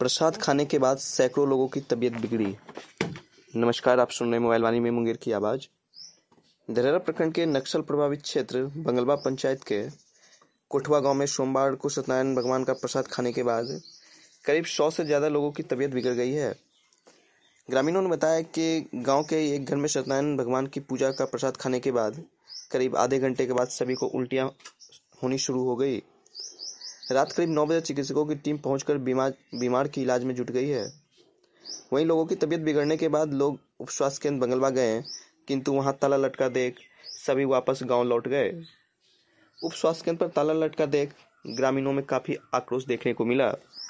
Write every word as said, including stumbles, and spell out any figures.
प्रसाद खाने के बाद सैकड़ों लोगों की तबीयत बिगड़ी। नमस्कार, आप सुन रहे मोबाइल वाणी में मुंगेर की आवाज। धरेरा प्रखंड के नक्सल प्रभावित क्षेत्र बंगलवा पंचायत के कोठवा गांव में सोमवार को सत्यनारायण भगवान का प्रसाद खाने के बाद करीब सौ से ज्यादा लोगों की तबीयत बिगड़ गई है। ग्रामीणों ने बताया कि गांव के एक घर में सत्यनारायण भगवान की पूजा का प्रसाद खाने के बाद करीब आधे घंटे के बाद सभी को उल्टियां होनी शुरू हो गई। रात करीब नौ बजे चिकित्सकों की टीम पहुंचकर बीमार बीमार की इलाज में जुट गई है। वहीं लोगों की तबीयत बिगड़ने के बाद लोग उप स्वास्थ्य केंद्र बंगलवा गए, किंतु वहां ताला लटका देख सभी वापस गांव लौट गए। उप स्वास्थ्य केंद्र पर ताला लटका देख ग्रामीणों में काफी आक्रोश देखने को मिला।